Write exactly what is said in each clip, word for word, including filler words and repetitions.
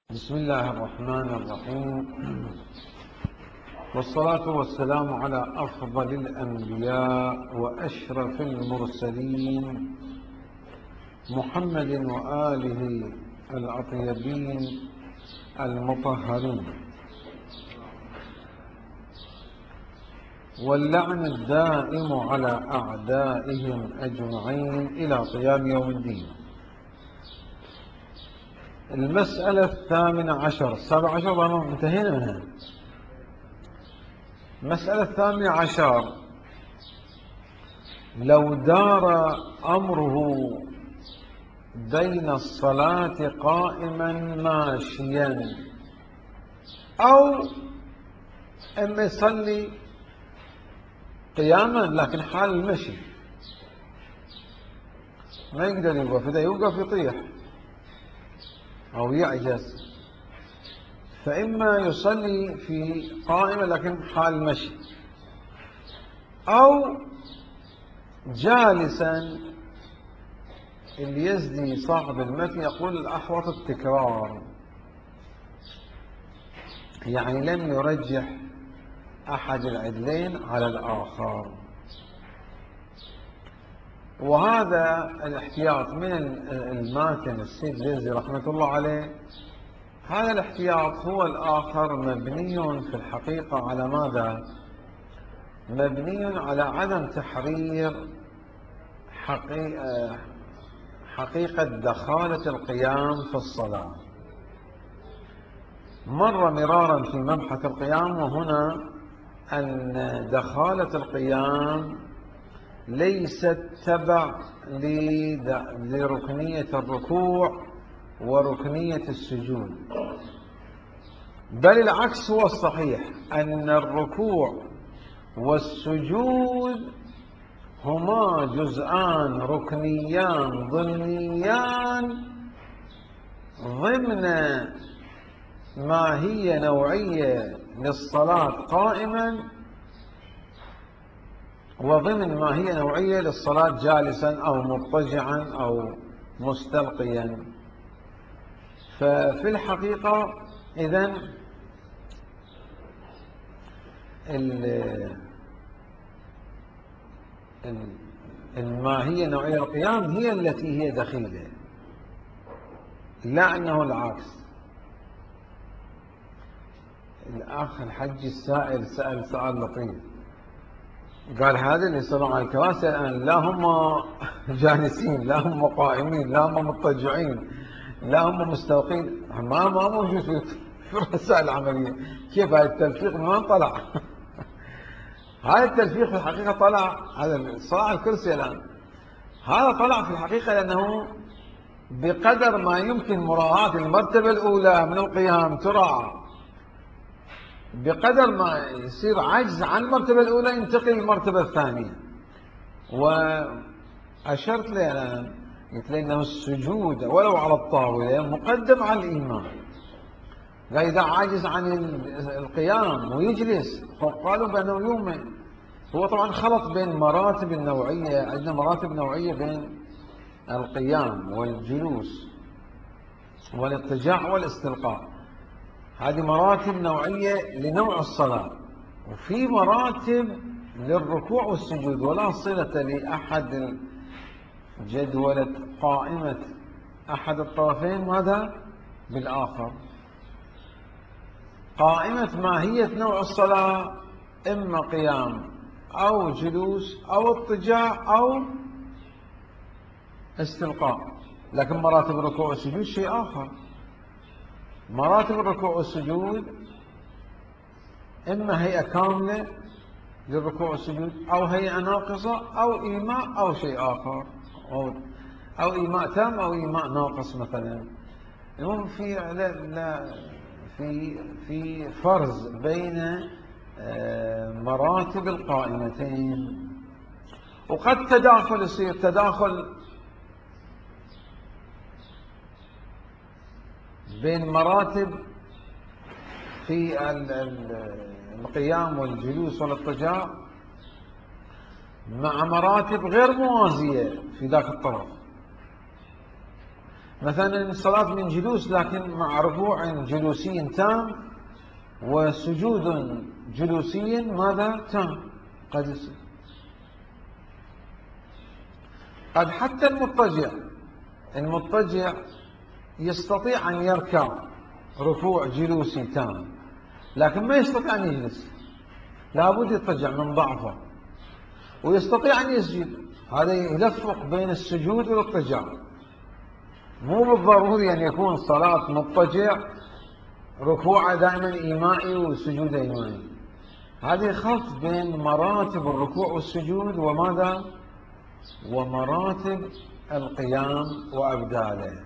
بسم الله الرحمن الرحيم، والصلاة والسلام على أفضل الأنبياء وأشرف المرسلين محمد وآله الأطيبين المطهرين، واللعن الدائم على أعدائهم أجمعين إلى قيام يوم الدين. المسألة الثامنة عشر السابع عشر ظنوا انتهينا منها. المسألة الثامنة عشر: لو دار أمره بين الصلاة قائما ماشيا أو أما يصلي قياما لكن حال المشي ما يقدر يوقف، إذا يوقف يطيح أو يعجز، فإما يصلي في قائمة لكن حال مشي أو جالسا. اللي يزدي صاحب المتن يقول الأحوط التكرار، يعني لم يرجح أحد العدلين على الآخر، وهذا الاحتياط من الماتن السيد الجزي رحمة الله عليه. هذا الاحتياط هو الآخر مبني في الحقيقة على ماذا؟ مبني على عدم تحرير حقيقة, حقيقة دخالة القيام في الصلاة. مر مرارا في مبحث القيام وهنا أن دخالة القيام ليست تبع لركنية الركوع وركنية السجود، بل العكس هو الصحيح، أن الركوع والسجود هما جزءان ركنيان ضمنيان ضمن ماهية نوعية للصلاة قائما وضمن ماهية نوعية للصلاة جالسا أو مضطجعا أو مستلقيا. ففي الحقيقة إذن الماهية نوعية القيام هي التي هي دخيلة، لا أنه العكس. الأخ الحج السائل سأل سؤال لطيف، قال هذا اللي صنعوا الكراسي الآن لا هم جالسين لا هم قائمين لا هم مضطجعين لا هم مستلقين، ما ما موجود في الرسائل العملية. كيف هذا التلفيق من وين طلع؟ هذا التلفيق في الحقيقة طلع، هذا صراع الكرسي الآن هذا طلع في الحقيقة لأنه بقدر ما يمكن مراعاة المرتبة الأولى من القيام تراعى، بقدر ما يصير عجز عن المرتبة الأولى ينتقل للمرتبة الثانية. وأشرت لي الآن قلت لي أنه السجود ولو على الطاولة مقدم على الإيمان. قال إذا عاجز عن القيام ويجلس فقالوا بأنه يؤمن. هو طبعا خلط بين مراتب النوعية، عندنا مراتب نوعية بين القيام والجلوس والاضطجاع والاستلقاء، هذه مراتب نوعية لنوع الصلاة، وفي مراتب للركوع والسجود، ولا صلة لأحد جدولة قائمة أحد الطرفين ماذا بالآخر. قائمة ماهية نوع الصلاة إما قيام أو جلوس أو اضطجاع أو استلقاء، لكن مراتب الركوع والسجود شيء آخر. مراتب الركوع والسجود إما هيئة كاملة للركوع والسجود أو هيئة ناقصة أو إيماء أو شيء آخر، أو, أو إيماء تام أو إيماء ناقص مثلا. المهم في لا لا في في فرز بين مراتب القائمتين، وقد تداخل يصير تداخل بين مراتب في القيام والجلوس والاضطجاع مع مراتب غير موازية في ذاك الطرف. مثلا الصلاة من جلوس لكن مع ركوع جلوسي تام وسجود جلوسي ماذا تام قد يصير. قد حتى المضطجع المضطجع يستطيع أن يركع ركوع جلوسي تام لكن ما يستطيع أن يجلس، لابد يضطجع من ضعفه، ويستطيع أن يسجد. هذا يلفق بين السجود والاضطجاع، مو بالضروري أن يكون صلاة مضطجع ركوع دائما إيمائي وسجود إيمائي. هذه خلط بين مراتب الركوع والسجود وماذا ومراتب القيام وأبداله.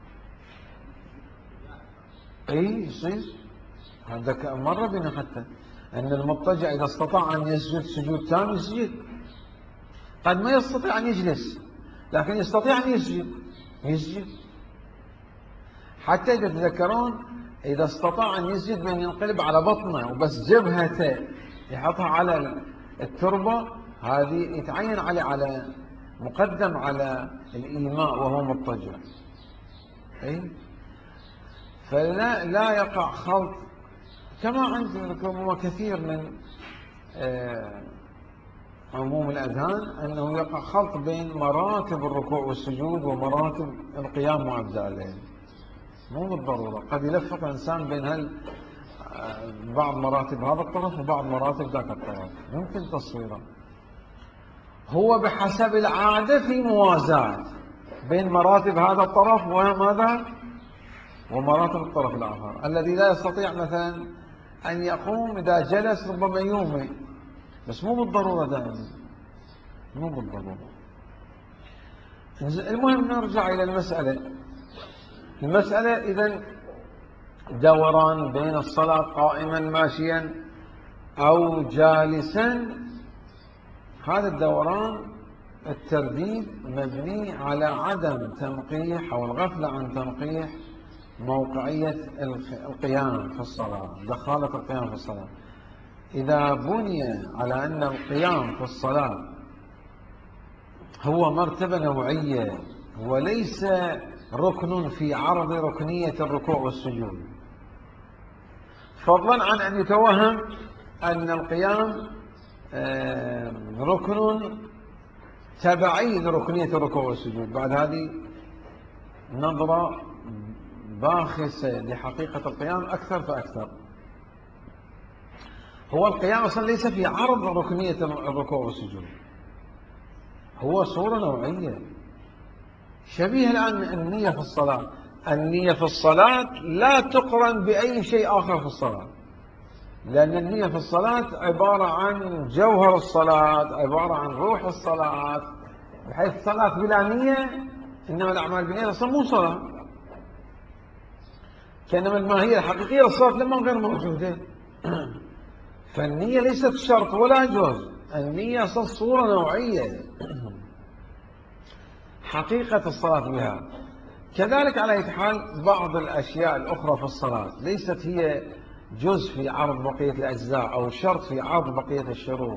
اي يصير هذا مرة بنا حتى أن المضطجع إذا استطاع أن يسجد سجود تام يسجد، قد ما يستطيع أن يجلس لكن يستطيع أن يسجد يسجد. حتى إذا تذكرون إذا استطاع أن يسجد بأن ينقلب على بطنه وبس جبهته يحطها على التربة، هذه يتعين عليه على مقدم على الإيماء وهو مضطجع. أي فلا لا يقع خلط كما عندكم كثير من عموم الأذهان أنه يقع خلط بين مراتب الركوع والسجود ومراتب القيام وأبداله. مو بالضرورة، قد يلفق الإنسان بين هل بعض مراتب هذا الطرف وبعض مراتب ذاك الطرف، يمكن تصويره. هو بحسب العادة في موازاة بين مراتب هذا الطرف وماذا ومراتب الطرف الآخر. الذي لا يستطيع مثلا أن يقوم إذا جلس ربما يومي، بس مو بالضرورة دائما، مو بالضرورة. المهم نرجع إلى المسألة. المسألة إذن دوران بين الصلاة قائما ماشيا أو جالسا، هذا الدوران الترديد مبني على عدم تنقيح أو الغفلة عن تنقيح موقعية القيام في الصلاة، دخالة القيام في الصلاة. إذا بني على أن القيام في الصلاة هو مرتبة نوعية وليس ركن في عرض ركنية الركوع والسجود، فضلا عن أن يتوهم أن القيام ركن تبعي لركنية الركوع والسجود، بعد هذه نظرة باخسة لحقيقة القيام أكثر فأكثر. هو القيام أصلا ليس في عرض ركنية الركوع والسجود، هو صورة نوعية شبيه الآن النية في الصلاة. النية في الصلاة لا تقرن بأي شيء آخر في الصلاة، لأن النية في الصلاة عبارة عن جوهر الصلاة، عبارة عن روح الصلاة، بحيث الصلاة بلا نية إنما الأعمال بالنية أصلا مو صلاة. كأنما الماهية الحقيقية للصلاة لما غير موجودة. فالنية ليست شرط ولا جزء، النية أصلا صورة نوعية حقيقة الصلاة بها. كذلك على أي حال بعض الأشياء الأخرى في الصلاة ليست هي جزء في عرض بقية الأجزاء أو شرط في عرض بقية الشروط.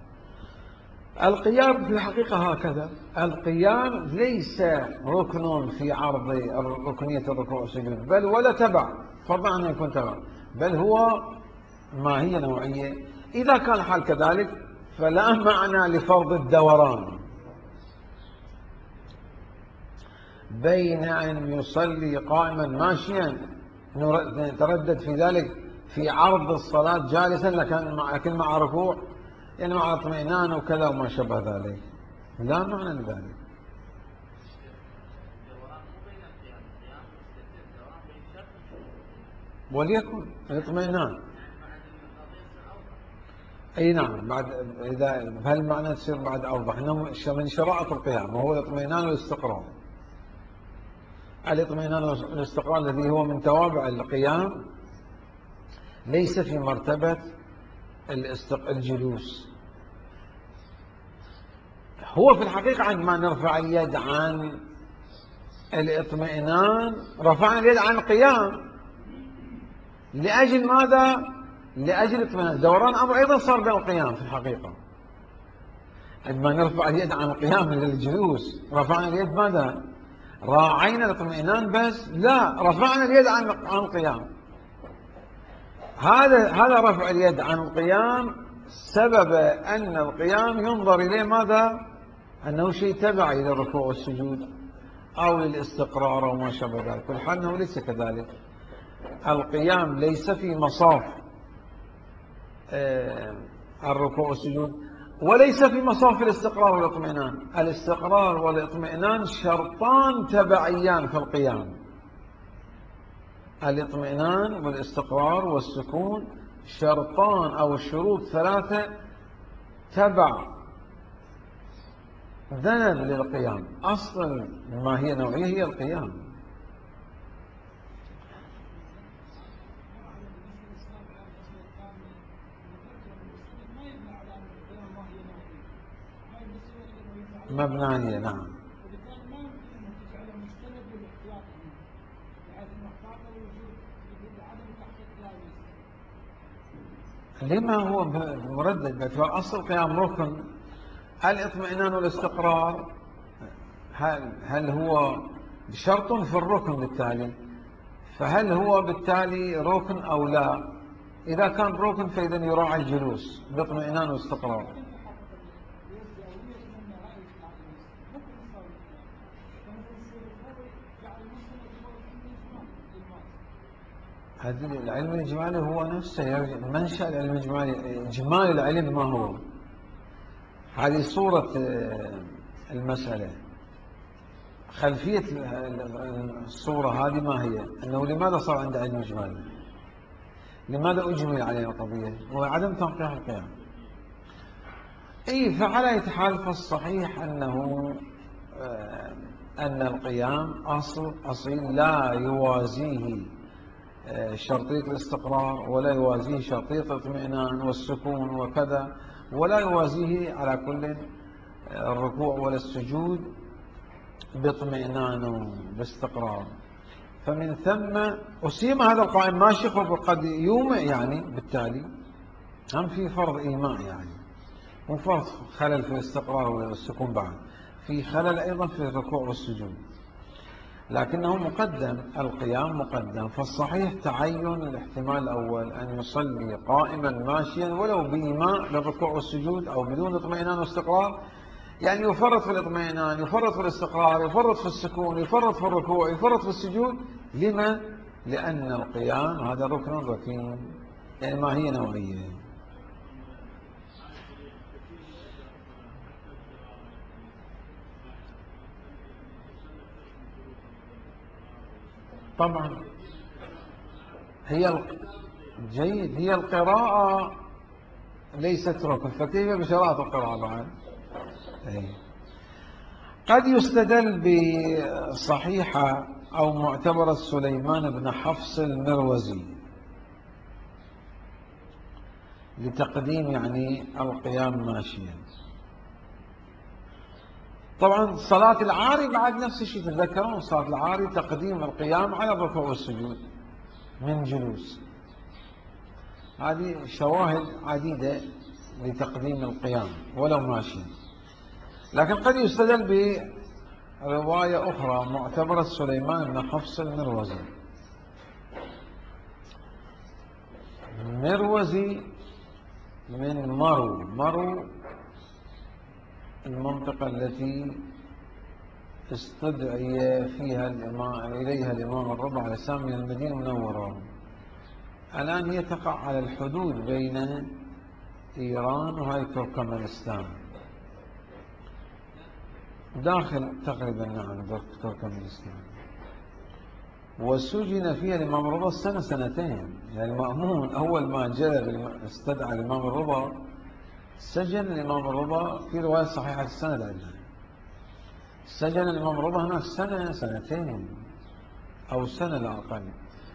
القيام في الحقيقة هكذا، القيام ليس ركن في عرض ركنية الركوع والسجود بل ولا تبع، فضلا أن يكون تبع، بل هو ماهية نوعية. إذا كان الحال كذلك فلا معنى لفرض الدوران بين أن يصلي قائما ماشيا نتردد في ذلك في عرض الصلاة جالسا لكن مع ركوع يعني مع اطمئنان وكذا وما شابه ذلك، لا معنى لذلك. وليكن الاطمئنان اي نعم، بعد اذا بهالمعنى تصير بعد اوضح انه من شرائط القيام وهو الاطمئنان والاستقرار. الاطمئنان والاستقرار الذي هو من توابع القيام ليس في مرتبة الجلوس. هو في الحقيقة عندما نرفع اليد عن الاطمئنان رفعنا اليد عن القيام لأجل ماذا؟ لأجل الاطمئنان. دوران أمر أيضا صار بين القيام في الحقيقة. عندما نرفع اليد عن القيام للجلوس رفعنا اليد ماذا؟ راعينا الاطمئنان بس؟ لا، رفعنا اليد عن عن القيام. هذا هذا رفع اليد عن القيام سبب أن القيام ينظر إليه ماذا؟ أنه شيء تبعي للركوع والسجود أو للاستقرار أو ما شابه ذلك. والحال أنه ليس كذلك. القيام ليس في مصاف الركوع والسجود، وليس في مصاف الاستقرار والاطمئنان. الاستقرار والاطمئنان شرطان تبعيان في القيام. الاطمئنان والاستقرار والسكون شرطان أو شروط ثلاثة تبع ذنب للقيام. أصل ما هي نوعية هي القيام. مبنانية، نعم. لما هو مردد؟ فأصل القيام ركن. الاطمئنان والاستقرار هل, هل هو شرط في الركن بالتالي؟ فهل هو بالتالي ركن أو لا؟ إذا كان ركن فإذا يراعي الجلوس باطمئنان واستقرار. هذا العلم الإجمالي هو نفسه منشأ العلم الإجمالي. إجمالي العلم ما هو؟ هذه صورة المسألة. خلفية الصورة هذه ما هي؟ أنه لماذا صار عند علم إجمالي؟ لماذا أجمل علينا القضية؟ هو عدم تنقيح القيام. أي فعلى أي حال فالصحيح أنه أن القيام أصل أصيل لا يوازيه شرطية الاستقرار، ولا يوازيه شرطية الاطمئنان والسكون وكذا، ولا يوازيه على كل الركوع ولا السجود باطمئنان باستقرار. فمن ثم أسيم هذا القائم ماشي، وقد يومع يعني بالتالي هم في فرض إيماء، يعني مو فرض خلل في الاستقرار والسكون، بعد في خلل أيضا في الركوع والسجود، لكنه مقدم. القيام مقدم. فالصحيح تعين الاحتمال الأول أن يصلي قائما ماشيا ولو بإيماء للركوع والسجود أو بدون اطمئنان واستقرار، يعني يفرط في الاطمئنان، يفرط في الاستقرار، يفرط في السكون، يفرط في الركوع، يفرط في السجود. لما؟ لأن القيام هذا ركن ركين. يعني ما هي نوعية؟ طبعا هي جيد، هي القراءة ليست ركن، فكيف بشرائط القراءة بعد؟ أي. قد يستدل بصحيحة أو معتبرة سليمان بن حفص المروزي لتقديم يعني القيام ماشيا. طبعا صلاة العاري بعد نفس الشيء، تذكرون صلاة العاري تقديم القيام على الركوع والسجود من جلوس. هذه شواهد عديدة لتقديم القيام ولو ماشيا. لكن قد يستدل برواية أخرى معتبرة سليمان بن حفص المروزي. مروزي من مرو. مرو المنطقة التي استدعي فيها الإمام إليها الإمام الرضا عليه السلام من المدينة المنورة. الآن هي تقع على الحدود بين إيران وهي تركمانستان، داخل تقريبا نعم تركمانستان. وسجن فيها الإمام الرضا سنة سنتين. يعني المأمون أول ما جلب استدعى الإمام الرضا سجن الإمام الرضا، في رواية صحيحة السند عندنا سجن الإمام الرضا هناك سنة سنتين أو سنة لا أقل.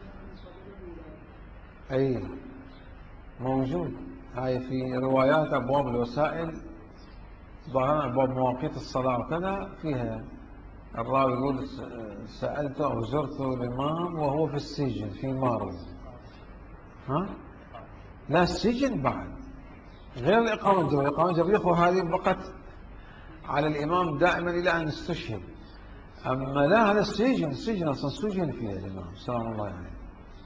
أي موجود. هاي في روايات أبواب الوسائل، ظهرنا أبواب مواقيت الصلاة وكذا، فيها الراوي يقول سألته أو زرت الإمام وهو في السجن في مارو. ها؟ لا، السجن بعد غير الإقامة الجبرية. الإقامة الجبرية وهذه بقت على الإمام دائما إلى أن استشهد. أما لا، هذا السجن، السجن أصلا سجن فيه الإمام سلام الله عليه.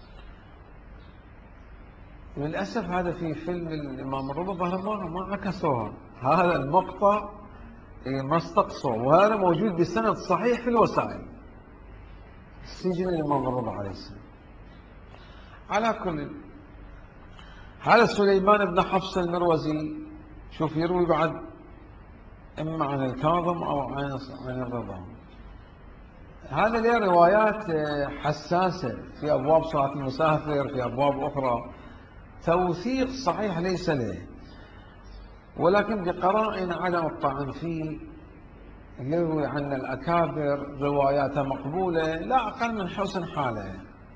للأسف هذا في فيلم الإمام الرضا ظهر ما ما عكسوها، هذا المقطع ما استقصوا، وهذا موجود بسند صحيح في الوسائل، سجن الإمام الرضا عليه السلام. على كل، هذا سليمان بن حفص المروزي شوف يروي بعد إما عن الكاظم أو عن عن الرضا. هذا له روايات حساسة في أبواب صلاة المسافر، في أبواب أخرى، توثيق صحيح ليس له، ولكن بقرائن عدم الطعن فيه يروي عن الأكابر رواياته مقبولة لا أقل من حسن حاله.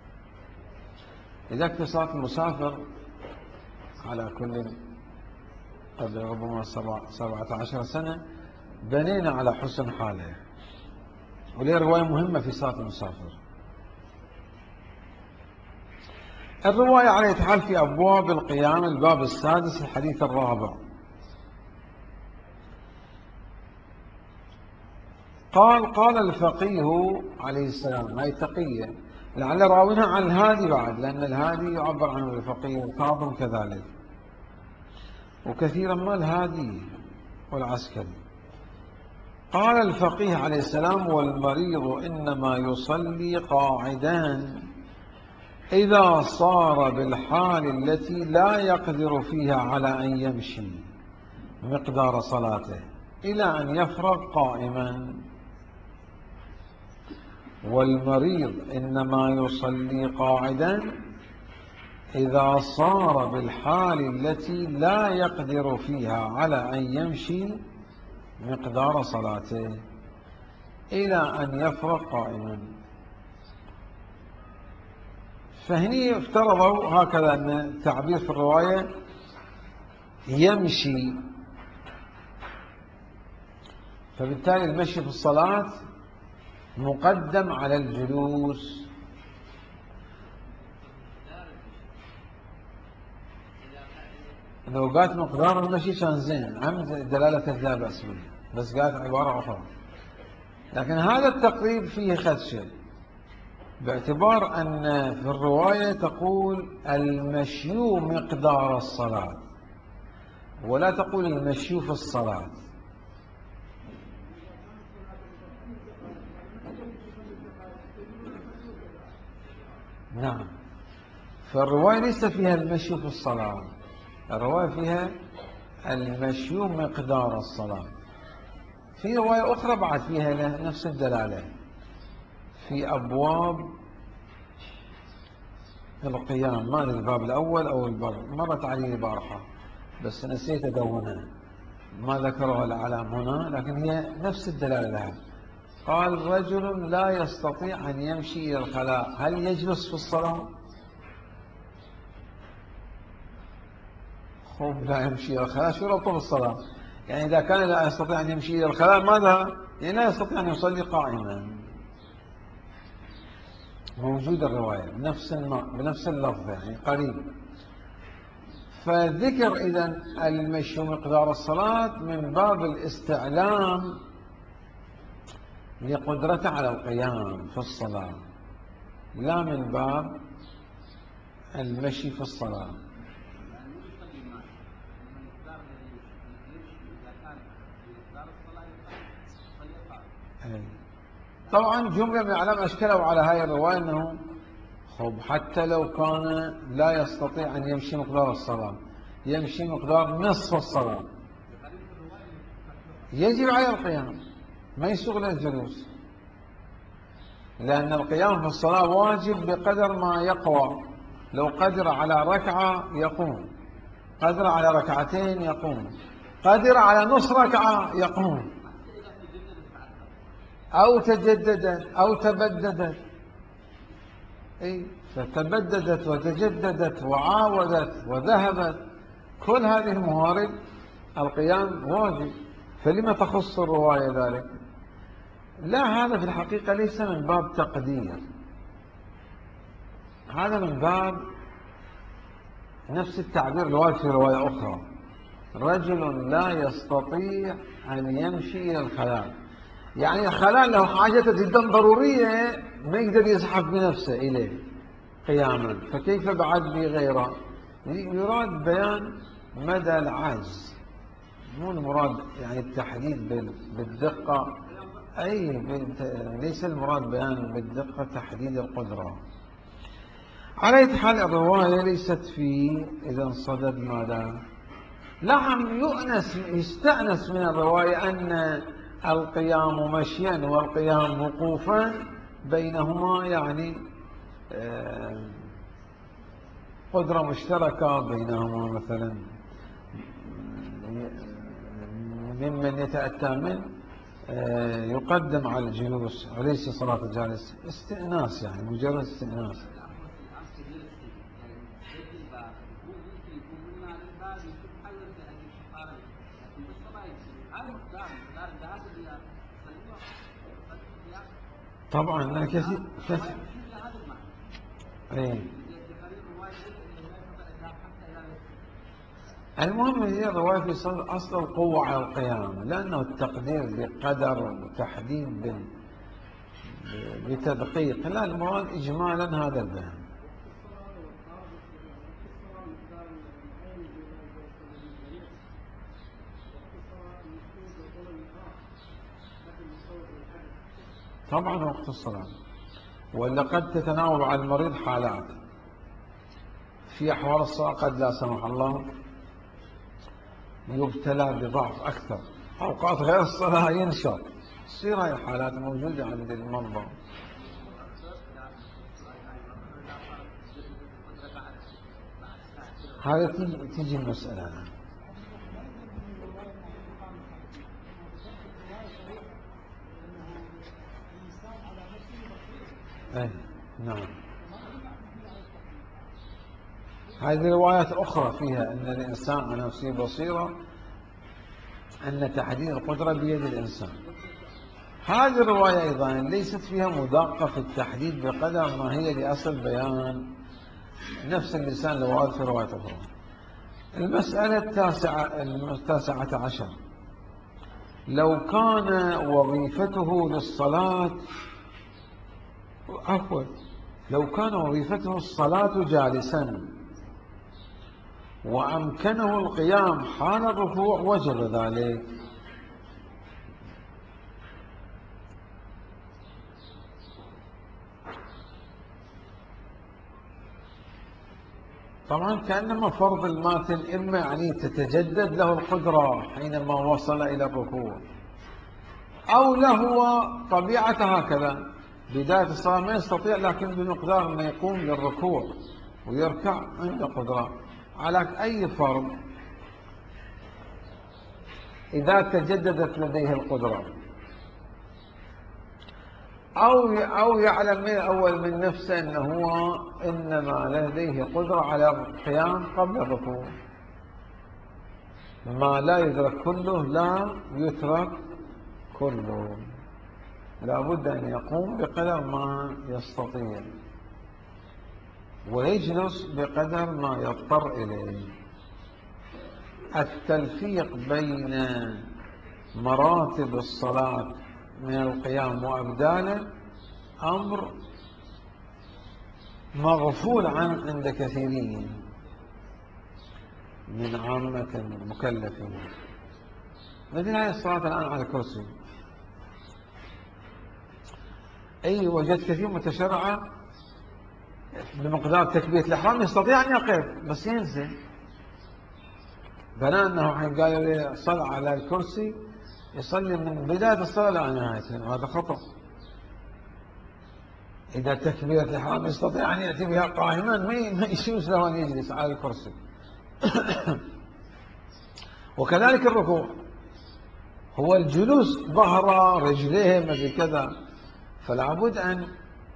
إذا في صلاة المسافر على كل قبل ربما سبعة عشر سنة بنينا على حسن حاله، وليه رواية مهمة في صلاة المسافر. الرواية على يتحال في أبواب القيام، الباب السادس الحديث الرابع. قال قال الفقيه عليه السلام، هاي تقية لعل راويها عن الهادي بعد، لأن الهادي يعبر عنه الفقيه، الكاظم كذلك، وكثيرا ما الهادي والعسكري. قال الفقيه عليه السلام: والمريض إنما يصلي قاعدا إذا صار بالحال التي لا يقدر فيها على أن يمشي مقدار صلاته إلى أن يفرغ قائما. والمريض إنما يصلي قاعدا إذا صار بالحال التي لا يقدر فيها على أن يمشي مقدار صلاته إلى أن يفرغ قائما. فهني افترضوا هكذا أن التعبير في الرواية يمشي، فبالتالي المشي في الصلاة مقدم على الجلوس. لو قالت مقدار المشي كان زين، عم دلالة لا بأس به، بس قالت عبارة أخرى. لكن هذا التقريب فيه خدشة، باعتبار أن في الرواية تقول المشي مقدار الصلاة ولا تقول المشي في الصلاة. نعم، فالرواية ليس فيها المشي في الصلاة، الرواية فيها المشي مقدار الصلاة. في رواية أخرى بعد فيها نفس الدلالة في أبواب القيام، ما الباب الأول أو الباب، مرت علي البارحة بس نسيت أدونها، ما ذكرها الأعلام هنا، لكن هي نفس الدلالة لها. قال: رجل لا يستطيع أن يمشي إلى الخلاء، هل يجلس في الصلاة؟ خب لا يمشي إلى الخلاء، شو ربطه بالصلاة؟ يعني إذا كان لا يستطيع أن يمشي إلى الخلاء ماذا؟ يعني لا يستطيع أن يصلي قائما. موجود الرواية بنفس بنفس اللفظ، يعني قريب. فذكر إذن المشي مقدار الصلاة من باب الاستعلام لقدرته على القيام في الصلاة، لا من باب المشي في الصلاة. طبعا جملة من العلماء أشكلوا على هاي الرواية أنه خب حتى لو كان لا يستطيع أن يمشي مقدار الصلاة، يمشي مقدار نصف الصلاة، يجب عليه القيام، ما يسوغ له الجلوس، لأن القيام في الصلاة واجب بقدر ما يقوى. لو قدر على ركعة يقوم، قدر على ركعتين يقوم، قدر على نصف ركعة يقوم، أو تجددت أو تبددت. أي فتبددت وتجددت وعاودت وذهبت، كل هذه الموارد القيام واجب، فلما تخص الرواية ذلك؟ لا، هذا في الحقيقة ليس من باب تقدير، هذا من باب نفس التعبير الوارد في رواية أخرى: رجل لا يستطيع أن يمشي إلى الخلاء، يعني خلال له حاجة جدا ضرورية ما يقدر يزحف بنفسه إليه قياما، فكيف بعد بغيره؟ يراد بيان مدى العجز، مو المراد يعني التحديد بالدقة، أي ليس المراد بيان بالدقة تحديد القدرة. على أي حال الرواية ليست في إذا انصدد ماذا؟ نعم يؤنس يستأنس من الرواية أن القيام مشيا والقيام وقوفا بينهما يعني قدرة مشتركة، بينهما مثلا ممن يتأتى منه يقدم على الجلوس وليس صلاة الجالس. استئناس يعني مجرد استئناس. طبعا كثير كثير ايه. المهم هي الرواية في أصل القوة على القيام، لأنه التقدير بقدر وتحديد بتدقيق، لا المراد إجمالا هذا البيان. طبعا وقت الصلاة، ولا قد تتناوب على المريض حالات، في أحوال الصلاة قد لا سمح الله يبتلى بضعف أكثر، أوقات غير الصلاة ينشر، تصير هاي الحالات موجودة عند المرضى. هذا تيجي, تيجي المسألة. أي نعم، هذه روايات أخرى فيها أن الإنسان على نفسه بصيرة، أن تحديد القدرة بيد الإنسان. هذه الرواية أيضا ليست فيها مدقة في التحديد بقدر ما هي لأصل بيان نفس اللسان لوارد في رواية أخرى. المسألة التاسعة التاسعة عشر، لو كان وظيفته للصلاة عفوا لو كان وظيفته الصلاة جالسا وأمكنه القيام حال الركوع وجب ذلك. طبعا كأنما فرض الماتن إما يعني تتجدد له القدرة حينما وصل إلى الركوع، أو له طبيعة هكذا بداية الصلاة ما يستطيع، لكن بمقدار ما يقوم للركوع ويركع عنده قدرة. على أي فرض إذا تجددت لديه القدرة، أو أو يعلم من أول من نفسه أنه هو إنما لديه قدرة على القيام قبل الركوع، ما لا يدرك كله لا يترك كله، لا بد أن يقوم بقدر ما يستطيع ويجلس بقدر ما يضطر إليه. التلفيق بين مراتب الصلاة من القيام وأبداله أمر مغفول عنه عند كثيرين من عامة المكلفين. مثل هذه الصلاة الآن على الكرسي، أي وجدت كثير متشرعة بمقدار تكبيرة الإحرام يستطيع أن يقف بس ينسى، بناء أنه حين قالوا لي صلى على الكرسي يصلي من بداية الصلاة إلى نهايتها، وهذا خطأ. إذا تكبيرة الإحرام يستطيع أن يأتي بها قائما، ما يجوز له أن يجلس على الكرسي. وكذلك الركوع، هو الجلوس ظهر رجليه مثل كذا، فلا بد أن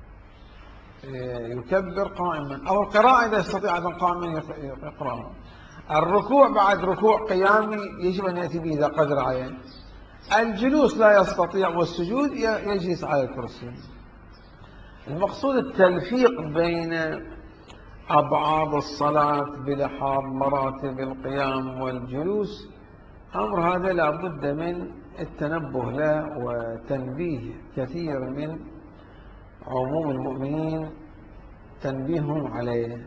يكبر قائما، أو القراءة إذا استطيع أن قائما يقرأ. الركوع بعد ركوع قيامي يجب أن يأتي به إذا قدر عليه. الجلوس لا يستطيع، والسجود يجلس على الكرسي. المقصود التلفيق بين أبعاد الصلاة بلحاظ مراتب القيام والجلوس، أمر هذا لا بد من التنبه له وتنبيه كثير من عموم المؤمنين تنبيههم عليه،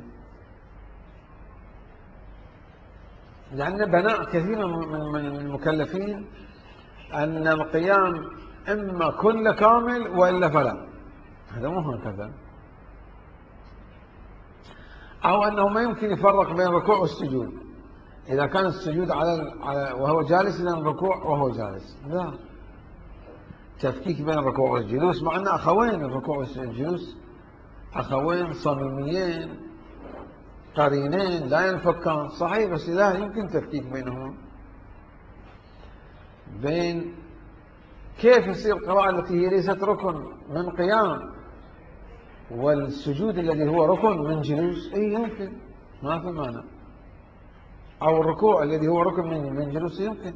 لأن بناء كثير من المكلفين أن القيام إما كل كامل وإلا فلا، هذا مو هكذا، أو أنه ما يمكن يفرق بين الركوع والسجود، إذا كان السجود على وهو جالس إلى الركوع وهو جالس، لا تفكيك بين الركوع والجلوس، مع أن أخوين الركوع والجلوس أخوين صميميين قرينين لا ينفكان، صحيح، بس لا يمكن تفكيك بينهم. بين كيف يصير القراءة التي هي ليست ركن من قيام والسجود الذي هو ركن من جلوس؟ اي يمكن، ما في مانع. او الركوع الذي هو ركن من من جلوس يمكن.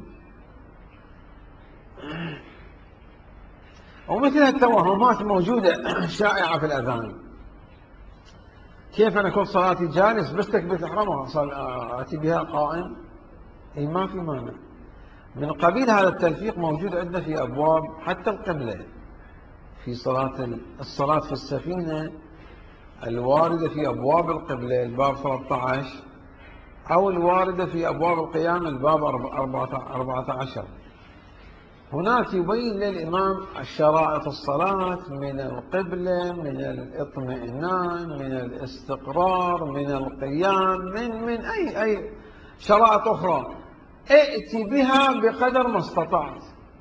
ومثل التوهمات موجودة شائعة في الأذان، كيف أنا كل صلاتي جالس بس تكبيرة الإحرام آتي بها قائم؟ اي ما في مانع. من قبيل هذا التلفيق موجود عندنا في أبواب حتى القبلة، في صلاة الصلاة في السفينة الواردة في أبواب القبلة الباب ثلاثة عشر، أو الواردة في أبواب القيام الباب أربعة عشر. هناك يبين للإمام شرائط الصلاة من القبلة، من الاطمئنان، من الاستقرار، من القيام، من من أي أي شرائط أخرى ائت بها بقدر ما استطعت،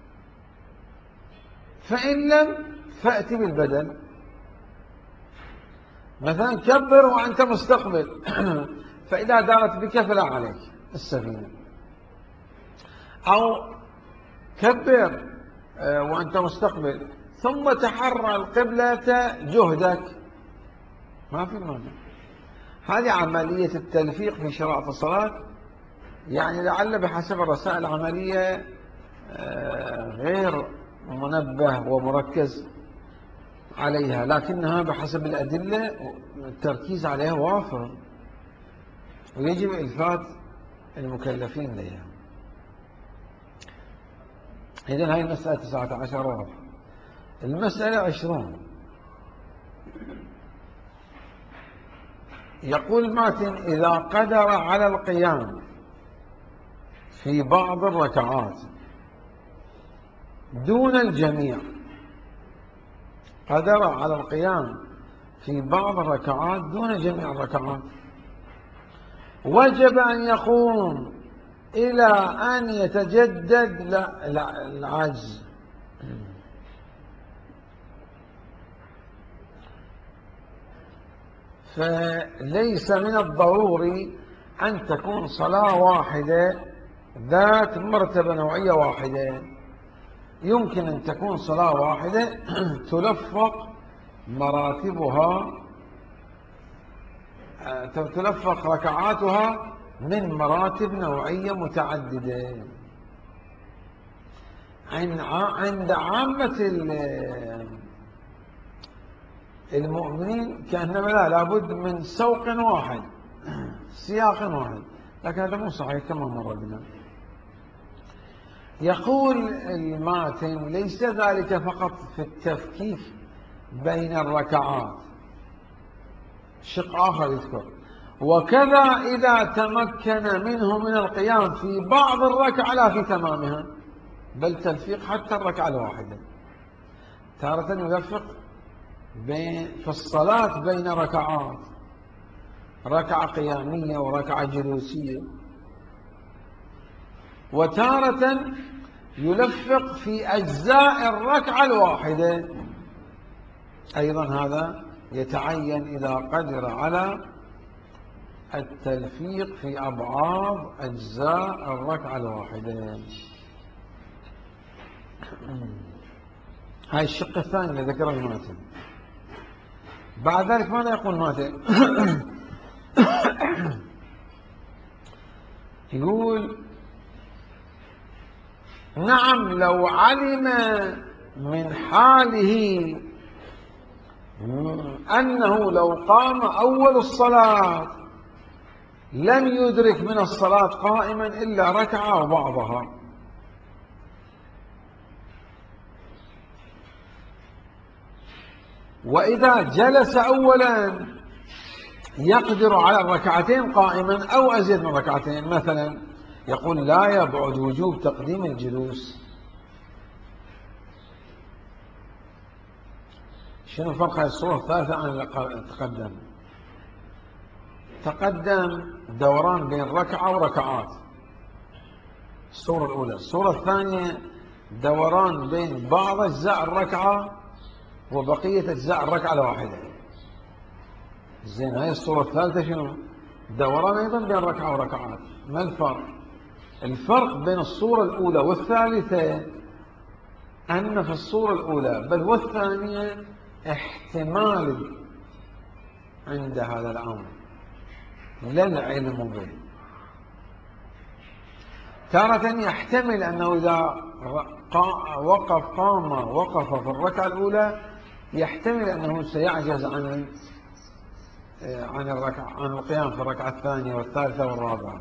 فإن لم فأت بالبدل. مثلا كبر وأنت مستقبل فإذا دارت بك فلا عليك السفينة، أو كبر وأنت مستقبل ثم تحرى القبلة جهدك، ما في مانع. هذه عملية التلفيق في شرائط الصلاة، يعني لعل بحسب الرسائل العملية غير منبه ومركز عليها، لكنها بحسب الأدلة التركيز عليها وافر، ويجب إلفات المكلفين لها. إذن هاي المسألة تسعة عشر واضحة. المسألة عشرون، يقول الماتن: إذا قدر على القيام في بعض الركعات دون الجميع، قدر على القيام في بعض الركعات دون جميع الركعات، وجب أن يقوم إلى أن يتجدد العجز. فليس من الضروري أن تكون صلاة واحدة ذات مرتبة نوعية واحدة، يمكن أن تكون صلاة واحدة تلفق مراتبها، تلفق ركعاتها من مراتب نوعية متعددة. عند عامة المؤمنين كأنما لا لابد من سوق واحد، سياق واحد، لكن هذا مو صحيح كما مر بنا. يقول الماتن: ليس ذلك فقط في التفكيك بين الركعات، شق آخر يذكر: وكذا إذا تمكن منه من القيام في بعض الركعة لا في تمامها، بل تلفيق حتى الركعة الواحدة. تارة يلفق بين في الصلاة بين ركعات، ركعة قيامية وركعة جلوسية، وتارة يلفق في أجزاء الركعة الواحدة. أيضا هذا يتعين إذا قدر على التلفيق في أبعاد أجزاء الركعة الواحدة. هاي الشق الثاني اللي ذكره الماتن. بعد ذلك ماذا يقول الماتن؟ يقول: نعم، لو علم من حاله أنه لو قام أول الصلاة لم يدرك من الصلاة قائما إلا ركعة وبعضها، وإذا جلس أولا يقدر على الركعتين قائما أو أزيد من ركعتين. مثلا يقول لا يبعد وجوب تقديم الجلوس. شنو فرق هذه الصورة الثالثة عن اللي تقدم؟ تقدم دوران بين ركعة وركعات، الصورة الأولى. الصورة الثانية دوران بين بعض أجزاء الركعة وبقية أجزاء الركعة الواحدة. زين، هاي الصورة الثالثة شنو؟ دوران أيضا بين ركعة وركعات. ما الفرق؟ الفرق بين الصورة الأولى والثالثة أن في الصورة الأولى بل والثانية احتمال عند هذا الأمر لا العلم به. تارة يحتمل أنه إذا وقف قام وقف في الركعة الأولى يحتمل أنه سيعجز عن عن الركعة عن القيام في الركعة الثانية والثالثة والرابعة،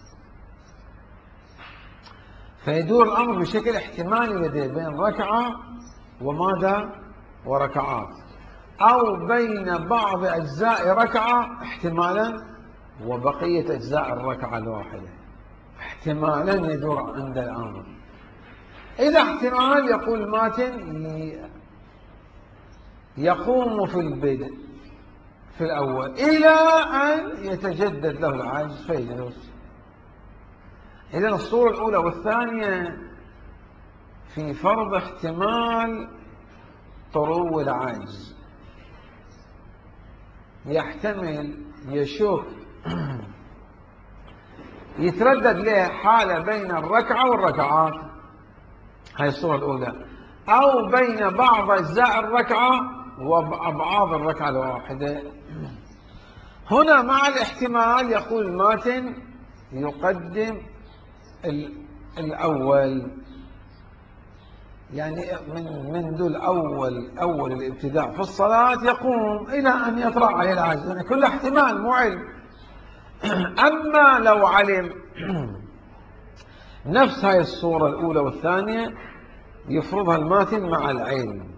فيدور الأمر بشكل احتمالي لديه بين ركعة وماذا وركعات، أو بين بعض أجزاء ركعة احتمالا وبقية أجزاء الركعة الواحدة احتمالا يدور عند الأمر. إذا احتمال يقول ماتن يقوم في البدء في الأول إلى أن يتجدد له العجز فيجلس. إذن الصورة الأولى والثانية في فرض احتمال طرو العجز، يحتمل يشك يتردد له حالة بين الركعة والركعات، هاي الصورة الأولى، أو بين بعض أجزاء الركعة وأبعاض الركعة الواحدة. هنا مع الاحتمال يقول ماتن يقدم الأول، يعني من منذ الأول أول الابتداء في الصلاة يقوم إلى أن يطرأ عليه العجز، يعني كل احتمال مو علم. أما لو علم نفس هاي الصورة الأولى والثانية يفرضها الماتن مع العلم،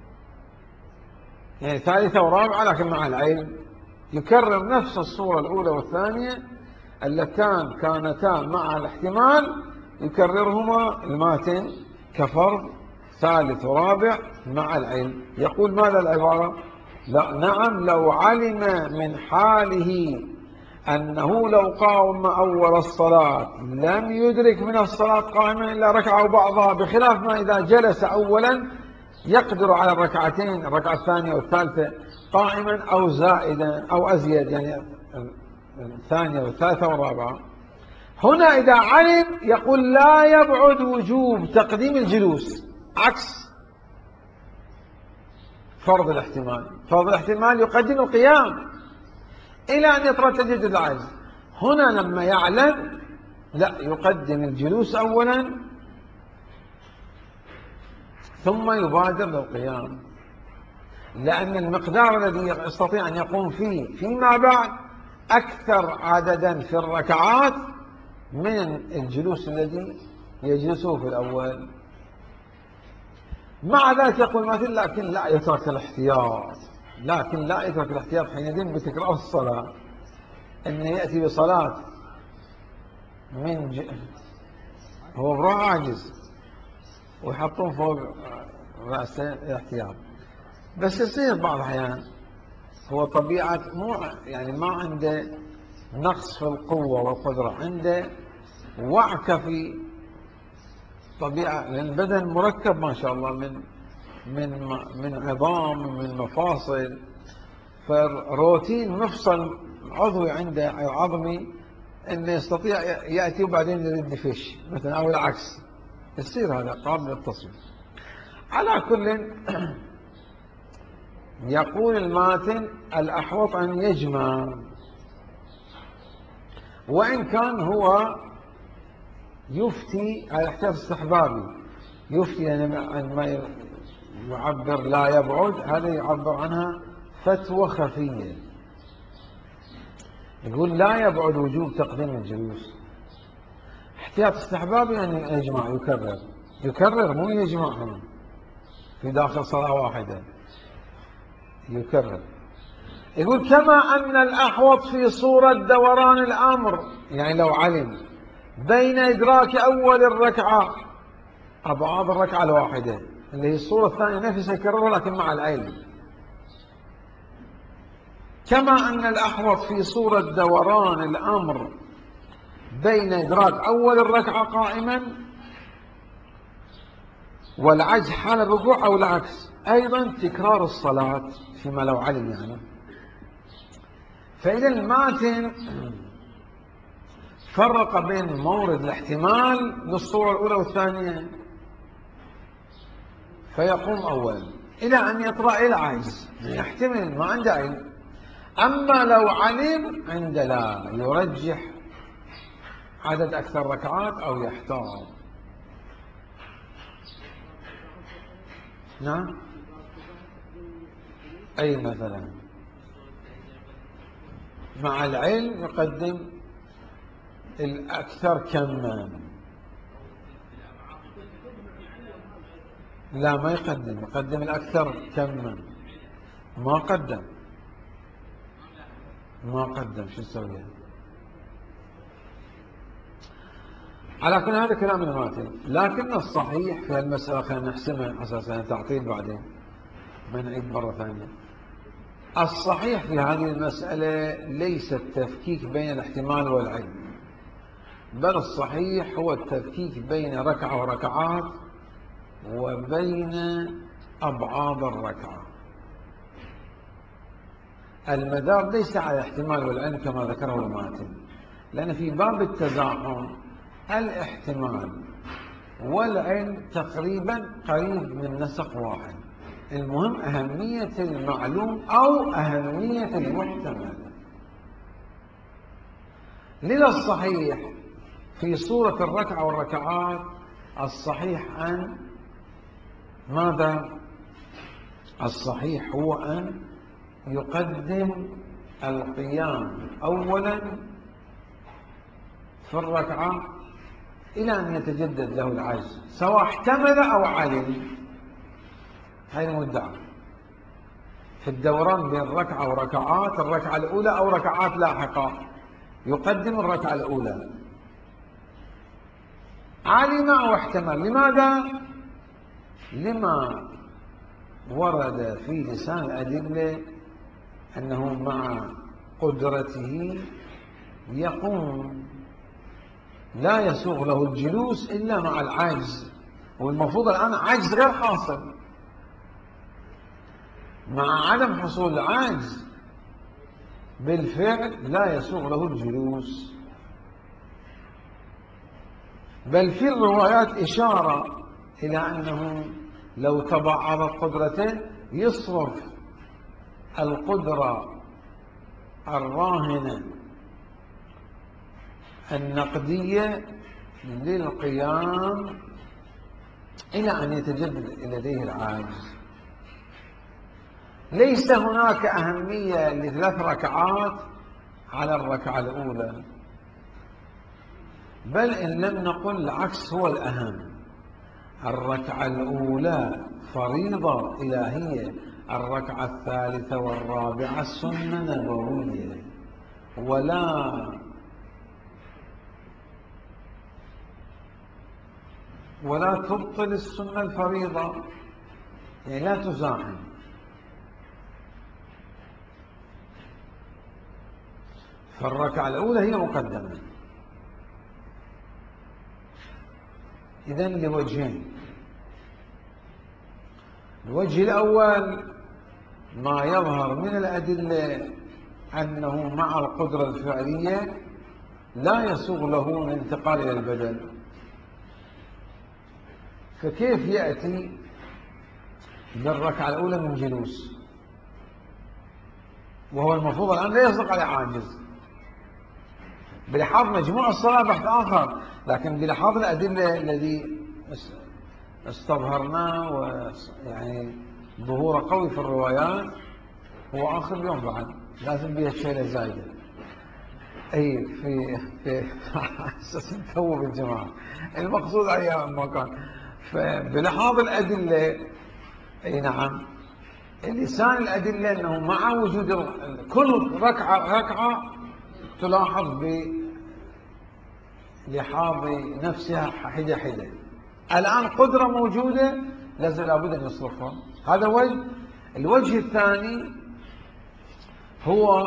يعني ثالثة ورابعة لكن مع العلم يكرر نفس الصورة الأولى والثانية اللتان كانتا مع الاحتمال يكررهما الماتن كفرض ثالث ورابع مع العلم. يقول ماذا العبارة؟ لا نعم لو علم من حاله أنه لو قام أول الصلاة لم يدرك من الصلاة قائما إلا ركعة وبعضها، بخلاف ما إذا جلس أولا يقدر على الركعتين الركعة الثانية والثالثة قائما أو زائدا أو أزيد، يعني الثانية والثالثة والرابعة. هنا إذا علم يقول لا يبعد وجوب تقديم الجلوس، عكس فرض الاحتمال. فرض الاحتمال يقدم القيام إلى أن يطرأ تجدد العجز. هنا لما يعلم لا يقدم الجلوس أولا ثم يبادر للقيام، لأن المقدار الذي يستطيع أن يقوم فيه فيما بعد أكثر عددا في الركعات من الجلوس الذي يجلسه في الأول. مع ذلك يقول مثل لكن لا يترك الاحتياط، لكن لا يترك الاحتياط حينئذ بتكرار الصلاة، أن يأتي بصلاة من ج... هو بروح عاجز ويحطون فوق رأسه الاحتياط، بس يصير بعض الأحيان هو طبيعة مو يعني ما عنده نقص في القوة والقدرة، عنده وعكة في طبيعة، لأن البدن مركب ما شاء الله من من من عظام من مفاصل، فروتين مفصل عضوي عنده عظمي انه يستطيع ياتي وبعدين يرد فيش مثلا او العكس، يصير هذا قابل للتصوير. على كل يقول الماتن الأحوط أن يجمع، وإن كان هو يفتي على احتياط استحبابي، يفتي عندما يعبر لا يبعد هذا يعبر عنها فتوى خفية، يقول لا يبعد وجوب تقديم الجلوس. احتياط استحبابي أن يجمع يكرر يكرر مو يجمع هنا في داخل صلاة واحدة، يكرر. يقول كما أن الأحوط في صورة دوران الأمر، يعني لو علم بين إدراك أول الركعة أبعاد الركعة الواحدة اللي هي الصورة الثانية نفسها يكررها لكن مع العلم، كما أن الأحوط في صورة دوران الأمر بين إدراك أول الركعة قائما والعجز حال الركوع أو العكس، أيضا تكرار الصلاة فيما لو علم يعني. فإذا الماتن فرق بين مورد الاحتمال للصورة الأولى والثانية، فيقوم أول إلى أن يطرأ إلى العجز، يحتمل ما عنده علم. أما لو علم عند لا يرجح عدد أكثر ركعات أو يحتار. نعم. أي مثلا مع العلم يقدم الأكثر كما. لا ما يقدم، يقدم الأكثر كما. ما قدم ما قدم شو نسوي؟ على كل هذا كلام الماتن، لكن الصحيح في المسألة خلينا نحسمها أساسا تعطيل بعدين ما نعيد مرة ثانية. الصحيح في هذه المسألة ليس التفكيك بين الاحتمال والعلم، بل الصحيح هو التفكيك بين ركعة وركعات وبين أبعاد الركعة. المدار ليس على الاحتمال والعلم كما ذكره الماتن، لأن في باب التزاحم الاحتمال والعلم تقريبا قريب من نسق واحد، المهم أهمية المعلوم أو أهمية المحتمل. لذا الصحيح في صورة الركعة والركعات الصحيح أن ماذا؟ الصحيح هو أن يقدم القيام أولا في الركعة إلى أن يتجدد له العجز، سواء احتمل أو علم. هذه المدعى في الدوران بين ركعة وركعات، الركعة الأولى أو ركعات لاحقة يقدم الركعة الأولى علم أو احتمل. لماذا؟ لما ورد في لسان الأدلة أنه مع قدرته يقوم، لا يسوغ له الجلوس إلا مع العجز، والمفروض الآن عجز غير حاصل. مع عدم حصول العجز بالفعل لا يسوغ له الجلوس، بل في الروايات إشارة إلى أنه لو تبعضت قدرته يصرف القدرة الراهنة النقدية للقيام إلى أن يتجدد لديه العاجز. ليس هناك أهمية لثلاث ركعات على الركعة الأولى، بل إن لم نقل العكس هو الأهم. الركعة الأولى فريضة إلهية، الركعة الثالثة والرابعة سنة نبوية، ولا ولا تبطل السنة الفريضة، يعني لا تزاحم. فالركعة الأولى هي مقدمة. إذن لوجهين: الوجه الأول ما يظهر من الأدلة أنه مع القدرة الفعلية لا يسوغ له الانتقال إلى البدل، فكيف يأتي بالركعة الأولى من جلوس وهو المفروض الآن لا يصدق عليه عاجز؟ بلحاظ مجموع الصلاة بحث آخر، لكن بلحاظ الأدلة الذي استظهرناه ويعني ظهور قوي في الروايات، هو آخر يوم بعد لازم بيها شيلة زايدة. أي في في أساس نتوب الجماعة، المقصود أيام ما كان. فبلحاظ الأدلة أي نعم لسان الأدلة أنه مع وجود كل ركعة ركعة تلاحظ بلحاظ نفسها حدة حدة. الآن قدرة موجودة لازم لابد أن يصرفها. هذا وجه. الوجه الثاني هو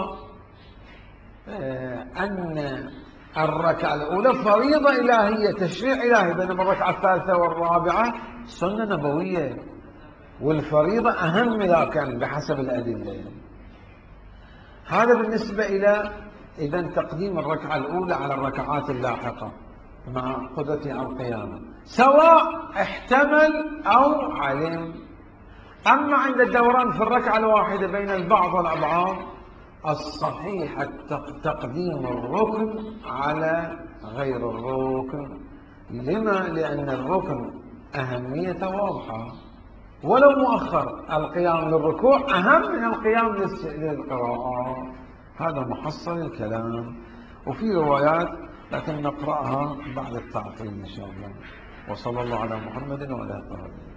أن الركعة الأولى فريضة إلهية تشريع إلهي، بينما الركعة الثالثة والرابعة سنة نبوية، والفريضة أهم إذا كان بحسب الأدلة. هذا بالنسبة إلى إذا تقديم الركعة الأولى على الركعات اللاحقة مع قدرته على القيامة، سواء احتمل أو علم. أما عند الدوران في الركعة الواحدة بين البعض والأبعاد، الصحيح تقديم الركن على غير الركن. لما؟ لأن الركن أهميته واضحة، ولو مؤخر. القيام للركوع أهم من القيام للقراءة. هذا محصل الكلام. وفي روايات لكن نقرأها بعد التعطيل إن شاء الله. وصلى الله على محمد وعلى آله.